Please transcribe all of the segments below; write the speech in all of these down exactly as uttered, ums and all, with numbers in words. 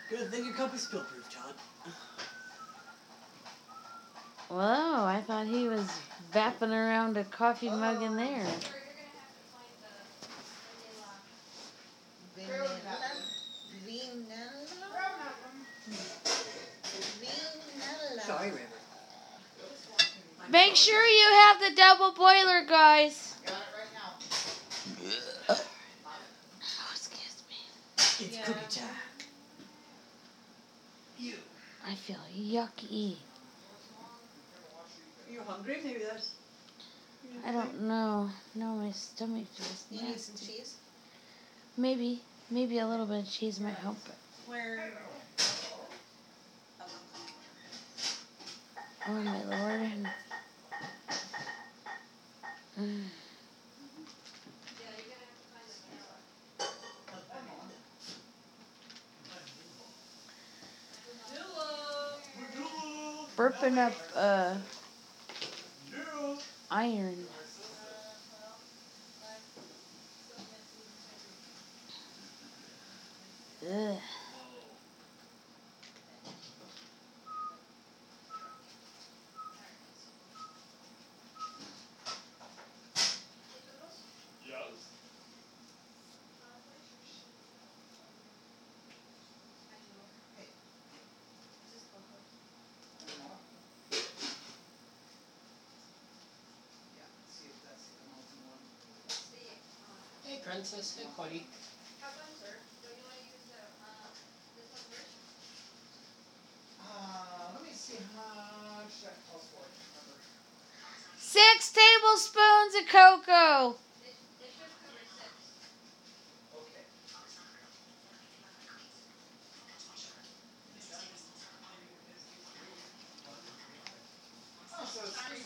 Good thing your cup is spill-proof, John. Whoa, I thought he was vapping around a coffee mug in there. Sorry, River. Make sure you have the double boiler, guys. Got it right now. Oh, excuse me. It's Yeah. cookie time. You. I feel yucky. Are you hungry? Maybe that's... I don't know. No, my stomach feels You nasty. need some cheese? Maybe. Maybe a little bit of cheese might help it. Where? Oh, my Lord. Mm. Burping up uh, iron. Ugh. Hey, Princess. Hey, Cody. Have fun, sir. Don't you want to use the, uh, this one first? Uh, let me see how much that calls for. Remember. Six tablespoons of cocoa. It, it should cover six. Okay. Oh, so it's three.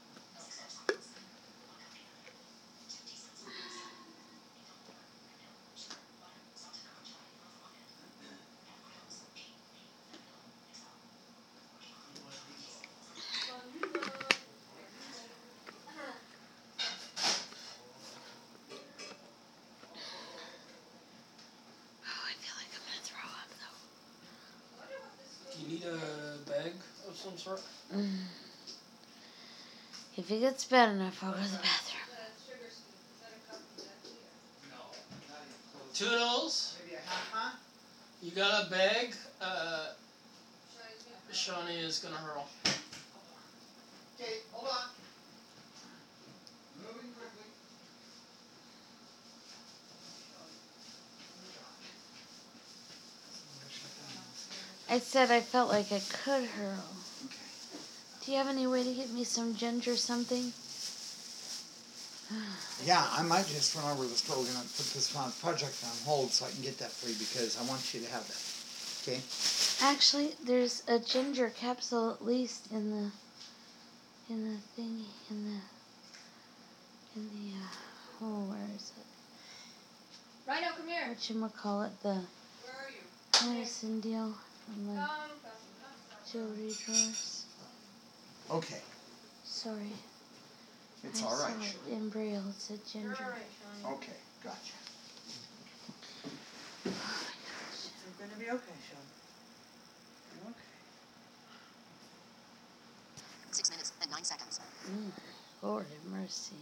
Oh, I feel like I'm gonna throw up though. Do you need a bag of some sort? Mm. If it gets bad enough, I'll go to the bathroom. The sugar scoop. Is that a cup? Is that tea? No, not even close. Toodles, Maybe a half, huh? you got a bag? Uh, Shall I use Shawnee is gonna hurl. Okay, hold on. Moving quickly. I said I felt like I could hurl. Okay. Do you have any way to get me some ginger something? Yeah, I might just run over to the store. We're gonna put this on project on hold so I can get that for you because I want you to have that. Okay? Actually, there's a ginger capsule at least in the in the thingy in the in the uh, oh, where is it? Rhino, come here. Whatchamacallit, the Where are you? medicine deal from the Come, come, come. jewelry drawers. Okay. Sorry. It's I all right. saw it in Braille. It said You're ginger. all right, Shawnee. Okay, gotcha. Oh my gosh. You're gonna be okay, Sean. You're okay. Six minutes and nine seconds. Mm, Lord have mercy.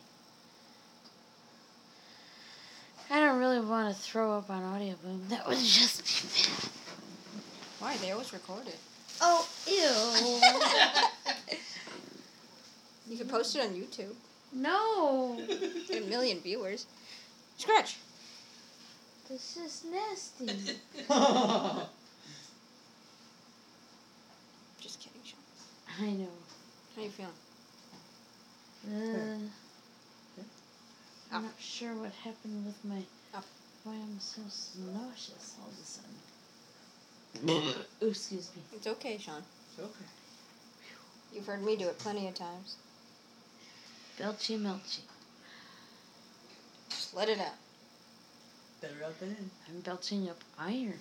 I don't really want to throw up on Audio Boom. That would just be bad. Why? They always record it. Oh, ew. You can post it on YouTube. No. Get a million viewers. Scratch. This is nasty. Just kidding, Sean. I know. How you feeling? Uh, I'm Up. not sure what happened with my... Up. Why I'm so nauseous all of a sudden. Ooh, excuse me. It's okay, Sean. It's okay. You've heard me do it plenty of times. Belchy melchy. Just let it out. Better out than in. I'm belching up iron.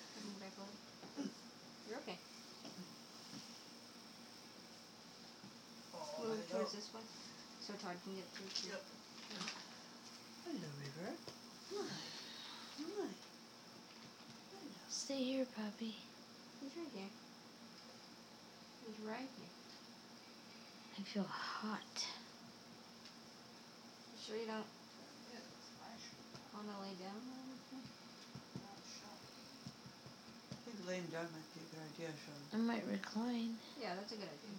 You're okay. towards this way, so Todd can get through too. Yep. Hello, River. Hi. Hi. Hello. Stay here, puppy. He's right here. He's right here. I feel hot. You sure you don't want to lay down or anything? I think laying down might be a good idea, Sean. I might recline. Yeah, that's a good idea.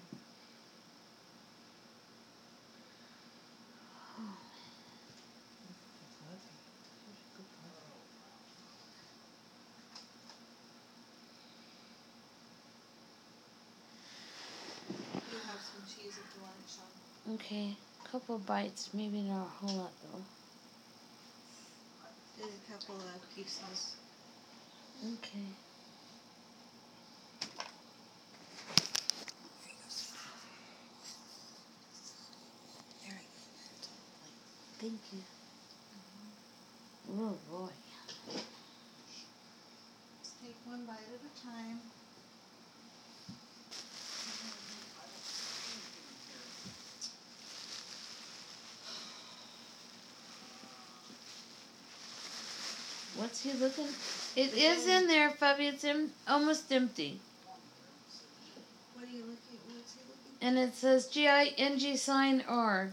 Oh, That's lovely. Such a good puppy. You have some cheese if you want it, Sean. okay. Couple bites, maybe not a whole lot though. There's a couple of pieces. Okay. There we Thank you. Oh boy. Just take one bite at a time. What's he looking? It is in there, puppy. It's em- almost empty. What are you looking? What's he looking? And it says G I N G sign R.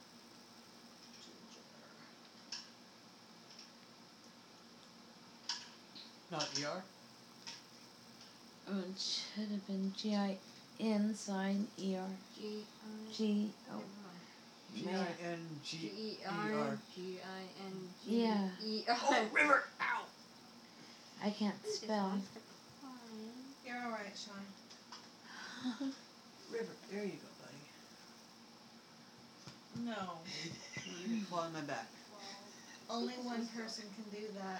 Not E R? Oh, it should have been G I N sign E R. G I. G. Oh, G man. I N G G E E R. R. G I N G Yeah. E R. Oh, River! Ow! I can't spell. You're all right, Sean. River, there you go, buddy. No. You can claw on my back. Only one person can do that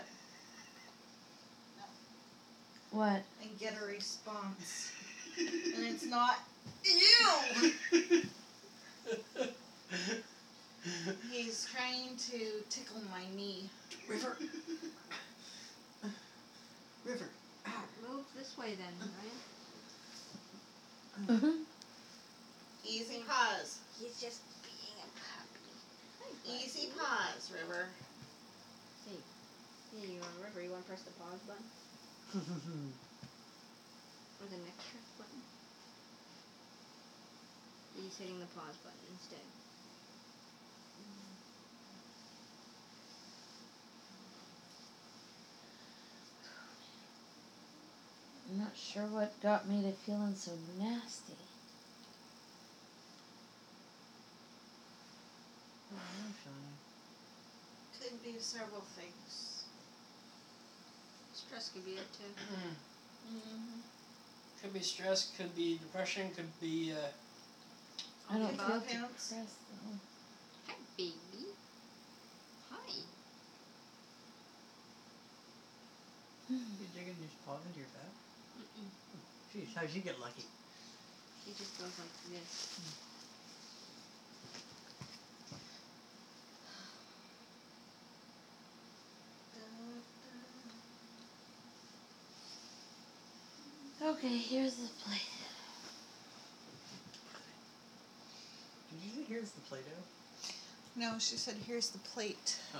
What? and get a response. And it's not you! He's trying to tickle my knee. River! River! Ow! Move this way then, Ryan. Easy pause. He's just being a puppy. Easy pause, River. Hey, hey, you want River? You want to press the pause button or the next press button? He's hitting the pause button instead. I'm not sure what got me to feeling so nasty. Oh, no, Shawnee. Could be several things. Stress could be it too. Mm-hmm. Could be stress, could be depression, could be uh, I don't Okay, feel Bob Pants. depressed though. Hi, baby. Hi. You digging your paw into your back? Mm-mm. Jeez, how'd you get lucky? He just goes like this. Okay, here's the plate. Did you say here's the Play-Doh? No, she said, here's the plate. Oh.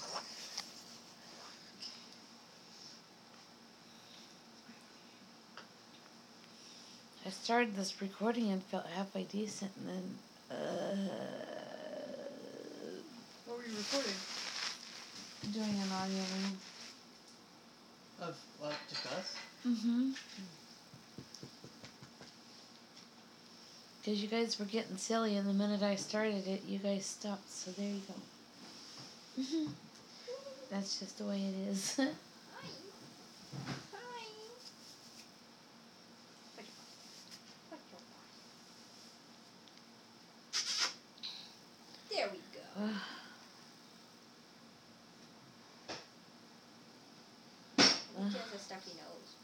I started this recording and felt halfway decent, and then uh, What were you recording? doing an audio room. Of what? Just us? Mm-hmm. Because you guys were getting silly, and the minute I started it, you guys stopped. So there you go. That's just the way it is. Hi. Hi. Put your paw. Put your paw. There we go. He has a stuffy nose.